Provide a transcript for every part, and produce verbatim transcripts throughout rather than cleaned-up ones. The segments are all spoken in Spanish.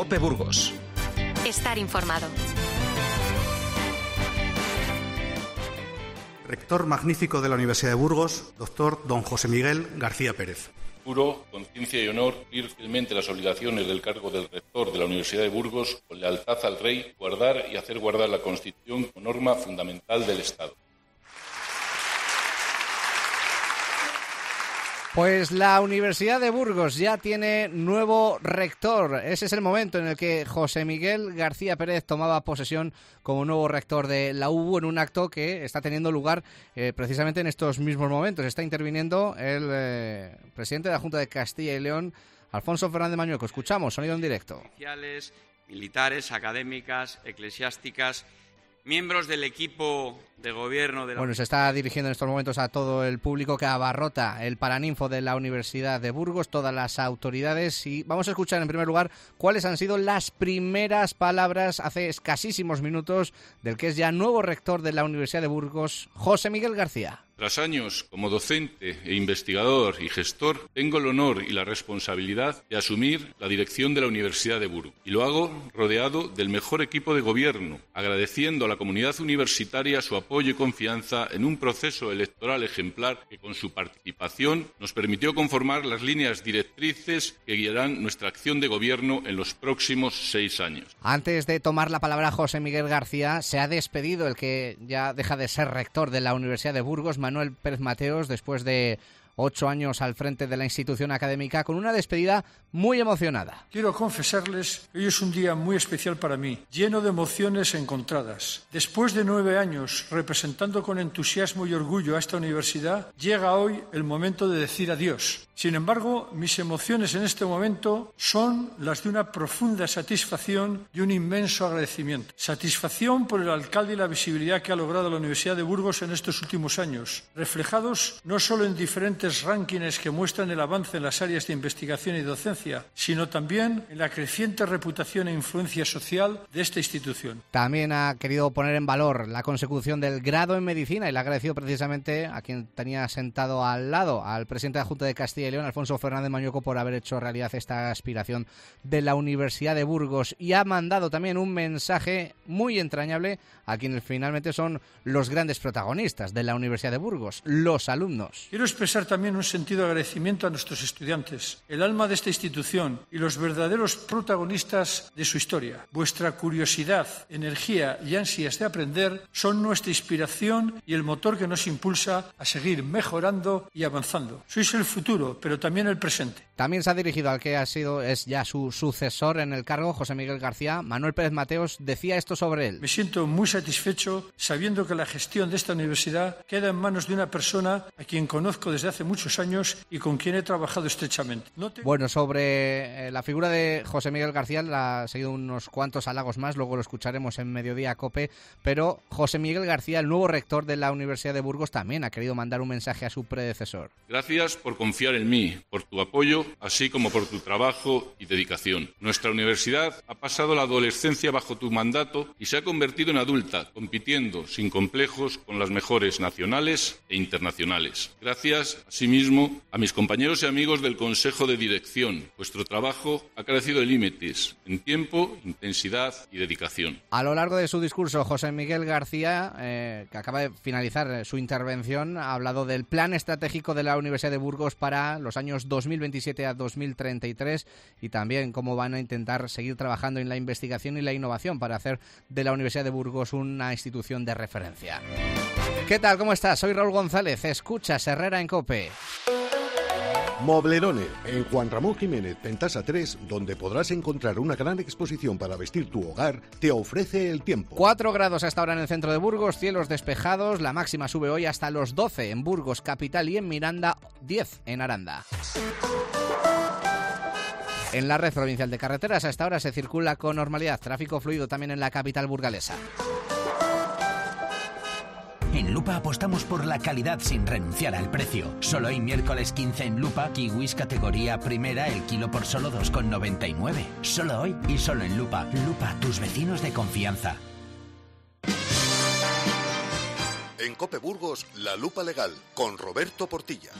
COPE Burgos. Estar informado. Rector magnífico de la Universidad de Burgos, doctor don José Miguel García Pérez. Juro, con ciencia y honor, cumplir fielmente las obligaciones del cargo del rector de la Universidad de Burgos con lealtad al Rey, guardar y hacer guardar la Constitución como norma fundamental del Estado. Pues la Universidad de Burgos ya tiene nuevo rector. Ese es el momento en el que José Miguel García Pérez tomaba posesión como nuevo rector de la U B U en un acto que está teniendo lugar eh, precisamente en estos mismos momentos. Está interviniendo el eh, presidente de la Junta de Castilla y León, Alfonso Fernández Mañueco. Escuchamos, sonido en directo. Oficiales, militares, académicas, eclesiásticas, miembros del equipo de gobierno de la... Bueno, se está dirigiendo en estos momentos a todo el público que abarrota el Paraninfo de la Universidad de Burgos, todas las autoridades, y vamos a escuchar en primer lugar cuáles han sido las primeras palabras hace escasísimos minutos del que es ya nuevo rector de la Universidad de Burgos, José Miguel García. Tras años como docente e investigador y gestor, tengo el honor y la responsabilidad de asumir la dirección de la Universidad de Burgos. Y lo hago rodeado del mejor equipo de gobierno, agradeciendo a la comunidad universitaria su apoyo y confianza en un proceso electoral ejemplar que, con su participación, nos permitió conformar las líneas directrices que guiarán nuestra acción de gobierno en los próximos seis años. Antes de tomar la palabra José Miguel García, se ha despedido el que ya deja de ser rector de la Universidad de Burgos, Manuel Pérez Mateos, después de ocho años al frente de la institución académica, con una despedida muy emocionada. Quiero confesarles que hoy es un día muy especial para mí, lleno de emociones encontradas. Después de nueve años representando con entusiasmo y orgullo a esta universidad, llega hoy el momento de decir adiós. Sin embargo, mis emociones en este momento son las de una profunda satisfacción y un inmenso agradecimiento. Satisfacción por el alcalde y la visibilidad que ha logrado la Universidad de Burgos en estos últimos años, reflejados no solo en diferentes rankings que muestran el avance en las áreas de investigación y docencia, sino también en la creciente reputación e influencia social de esta institución. También ha querido poner en valor la consecución del grado en medicina y le ha agradecido precisamente a quien tenía sentado al lado, al presidente de la Junta de Castilla y León, Alfonso Fernández Mañueco, por haber hecho realidad esta aspiración de la Universidad de Burgos, y ha mandado también un mensaje muy entrañable a quienes finalmente son los grandes protagonistas de la Universidad de Burgos, los alumnos. Quiero expresar también un sentido de agradecimiento a nuestros estudiantes, el alma de esta institución y los verdaderos protagonistas de su historia. Vuestra curiosidad, energía y ansias de aprender son nuestra inspiración y el motor que nos impulsa a seguir mejorando y avanzando. Sois el futuro, pero también el presente. También se ha dirigido al que ha sido es ya su sucesor en el cargo, José Miguel García. Manuel Pérez Mateos decía esto sobre él. Me siento muy satisfecho sabiendo que la gestión de esta universidad queda en manos de una persona a quien conozco desde hace muchos años y con quien he trabajado estrechamente. No te... Bueno, sobre eh, la figura de José Miguel García la ha seguido unos cuantos halagos más, luego lo escucharemos en Mediodía Cope, pero José Miguel García, el nuevo rector de la Universidad de Burgos, también ha querido mandar un mensaje a su predecesor. Gracias por confiar en mí, por tu apoyo, así como por tu trabajo y dedicación. Nuestra universidad ha pasado la adolescencia bajo tu mandato y se ha convertido en adulta, compitiendo sin complejos con las mejores nacionales e internacionales. Gracias, asimismo, a mis compañeros y amigos del Consejo de Dirección. Vuestro trabajo ha carecido de límites en tiempo, intensidad y dedicación. A lo largo de su discurso, José Miguel García, eh, que acaba de finalizar su intervención, ha hablado del plan estratégico de la Universidad de Burgos para los años dos mil veintisiete a dos mil treinta y tres y también cómo van a intentar seguir trabajando en la investigación y la innovación para hacer de la Universidad de Burgos una institución de referencia. ¿Qué tal? ¿Cómo estás? Soy Raúl González. Escuchas Herrera en COPE. Moblerone, en Juan Ramón Jiménez, Pentasa tres, donde podrás encontrar una gran exposición para vestir tu hogar, te ofrece el tiempo. cuatro grados hasta ahora en el centro de Burgos, cielos despejados, la máxima sube hoy hasta los doce en Burgos capital y en Miranda, diez en Aranda. En la red provincial de carreteras a esta hora se circula con normalidad, tráfico fluido también en la capital burgalesa. En Lupa apostamos por la calidad sin renunciar al precio. Solo hoy miércoles quince en Lupa, kiwis categoría primera, el kilo por solo dos con noventa y nueve. Solo hoy y solo en Lupa. Lupa, tus vecinos de confianza. En COPE Burgos, La Lupa Legal, con Roberto Portilla.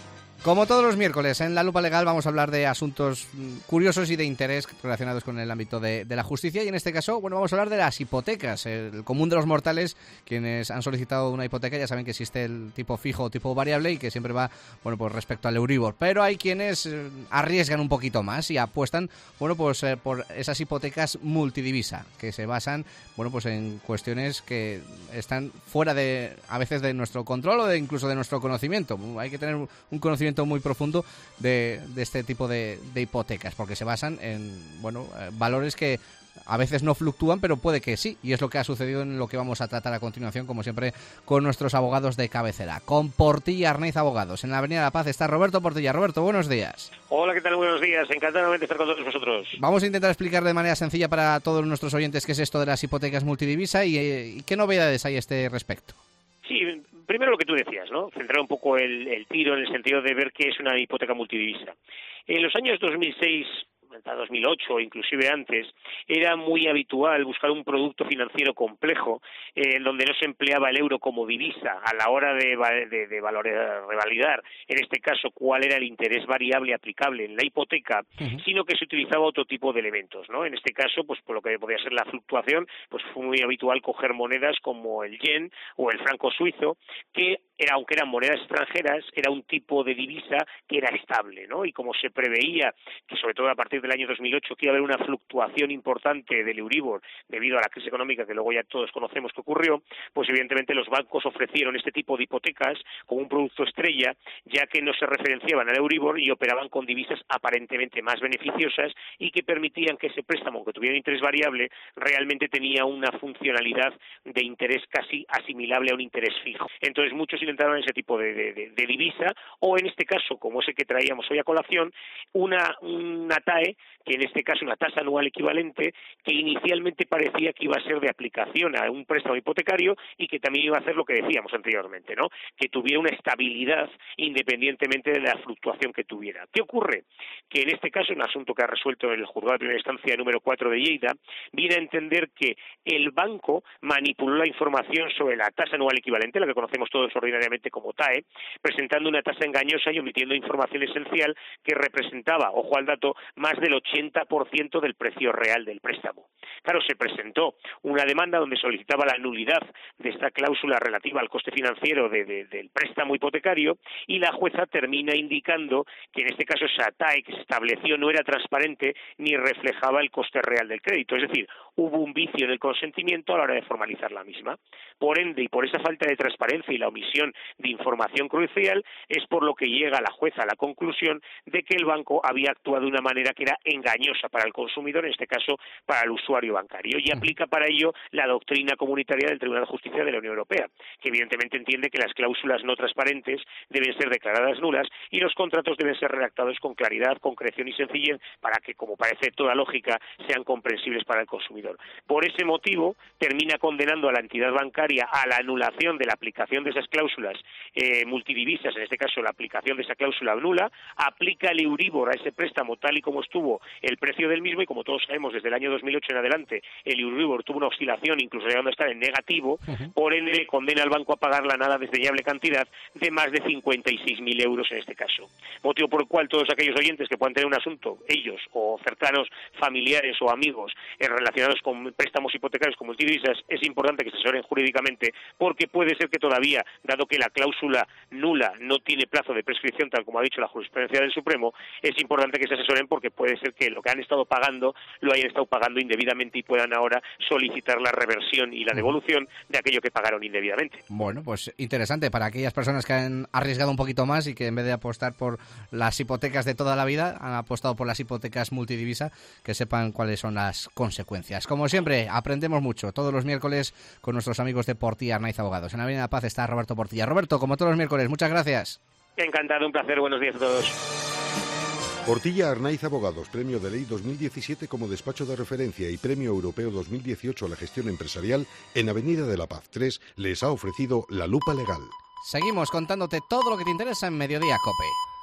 Como todos los miércoles, en La Lupa Legal vamos a hablar de asuntos curiosos y de interés relacionados con el ámbito de, de la justicia, y en este caso, bueno, vamos a hablar de las hipotecas. El común de los mortales, quienes han solicitado una hipoteca, ya saben que existe el tipo fijo o tipo variable y que siempre va, bueno, pues respecto al Euribor. Pero hay quienes eh, arriesgan un poquito más y apuestan, bueno, pues eh, por esas hipotecas multidivisa, que se basan, bueno, pues en cuestiones que están fuera de, a veces, de nuestro control o de incluso de nuestro conocimiento. Hay que tener un conocimiento muy profundo de, de este tipo de, de hipotecas, porque se basan en, bueno, eh, valores que a veces no fluctúan, pero puede que sí, y es lo que ha sucedido en lo que vamos a tratar a continuación, como siempre, con nuestros abogados de cabecera, con Portilla Arnaiz Abogados. En la Avenida La Paz está Roberto Portilla. Roberto, buenos días. Hola, ¿qué tal? Buenos días. Encantado de estar con todos vosotros. Vamos a intentar explicar de manera sencilla para todos nuestros oyentes qué es esto de las hipotecas multidivisa y, y qué novedades hay a este respecto. Sí, primero lo que tú decías, ¿no? Centrar un poco el, el tiro en el sentido de ver qué es una hipoteca multidivisa. En los años dos mil seis hasta dos mil ocho, inclusive antes, era muy habitual buscar un producto financiero complejo eh, donde no se empleaba el euro como divisa a la hora de, de, de valorar, revalidar, en este caso, cuál era el interés variable aplicable en la hipoteca, uh-huh. sino que se utilizaba otro tipo de elementos, ¿no? En este caso, pues por lo que podía ser la fluctuación, pues fue muy habitual coger monedas como el yen o el franco suizo, que era, aunque eran monedas extranjeras, era un tipo de divisa que era estable, ¿no? Y como se preveía que, sobre todo a partir del año dos mil ocho, que iba a haber una fluctuación importante del Euribor debido a la crisis económica que luego ya todos conocemos que ocurrió, pues evidentemente los bancos ofrecieron este tipo de hipotecas como un producto estrella, ya que no se referenciaban al Euribor y operaban con divisas aparentemente más beneficiosas y que permitían que ese préstamo, aunque tuviera interés variable, realmente tenía una funcionalidad de interés casi asimilable a un interés fijo. Entonces muchos intentaron ese tipo de, de, de, de divisa, o en este caso, como ese que traíamos hoy a colación, una, una T A E, que en este caso una tasa anual equivalente, que inicialmente parecía que iba a ser de aplicación a un préstamo hipotecario y que también iba a hacer lo que decíamos anteriormente, ¿no? Que tuviera una estabilidad independientemente de la fluctuación que tuviera. ¿Qué ocurre? Que en este caso, un asunto que ha resuelto el juzgado de primera instancia número cuatro de Lleida, viene a entender que el banco manipuló la información sobre la tasa anual equivalente, la que conocemos todos ordinariamente como T A E, presentando una tasa engañosa y omitiendo información esencial que representaba, ojo al dato, más del ochenta por ciento del precio real del préstamo. Claro, se presentó una demanda donde solicitaba la nulidad de esta cláusula relativa al coste financiero de, de, del préstamo hipotecario, y la jueza termina indicando que en este caso esa T A E que se estableció no era transparente ni reflejaba el coste real del crédito, es decir, hubo un vicio en el consentimiento a la hora de formalizar la misma. Por ende, y por esa falta de transparencia y la omisión de información crucial, es por lo que llega la jueza a la conclusión de que el banco había actuado de una manera que era engañosa para el consumidor, en este caso para el usuario bancario, y aplica para ello la doctrina comunitaria del Tribunal de Justicia de la Unión Europea, que evidentemente entiende que las cláusulas no transparentes deben ser declaradas nulas y los contratos deben ser redactados con claridad, concreción y sencillez para que, como parece toda lógica, sean comprensibles para el consumidor. Por ese motivo, termina condenando a la entidad bancaria a la anulación de la aplicación de esas cláusulas eh, multidivisas, en este caso la aplicación de esa cláusula nula, aplica el Euribor a ese préstamo tal y como estuvo el precio del mismo, y como todos sabemos, desde el año dos mil ocho en adelante el Euribor tuvo una oscilación, incluso llegando a estar en negativo, uh-huh. por ende le condena al banco a pagar la nada desdeñable cantidad de más de cincuenta y seis mil euros en este caso. Motivo por el cual todos aquellos oyentes que puedan tener un asunto, ellos o cercanos, familiares o amigos eh, relacionados con préstamos hipotecarios con multidivisas, es importante que se asesoren jurídicamente, porque puede ser que todavía, dado que la cláusula nula no tiene plazo de prescripción, tal como ha dicho la jurisprudencia del Supremo, es importante que se asesoren porque puede ser que lo que han estado pagando lo hayan estado pagando indebidamente y puedan ahora solicitar la reversión y la devolución de aquello que pagaron indebidamente. Bueno, pues interesante para aquellas personas que han arriesgado un poquito más y que en vez de apostar por las hipotecas de toda la vida han apostado por las hipotecas multidivisa, que sepan cuáles son las consecuencias. Como siempre, aprendemos mucho todos los miércoles con nuestros amigos de Portilla Arnaiz Abogados. En la Avenida Paz está Roberto Portilla. Roberto, como todos los miércoles, muchas gracias. Encantado, un placer, buenos días a todos. Portilla Arnaiz Abogados, Premio de Ley dos mil diecisiete como despacho de referencia y Premio Europeo dos mil dieciocho a la gestión empresarial, en Avenida de la Paz tres, les ha ofrecido La Lupa Legal. Seguimos contándote todo lo que te interesa en Mediodía COPE.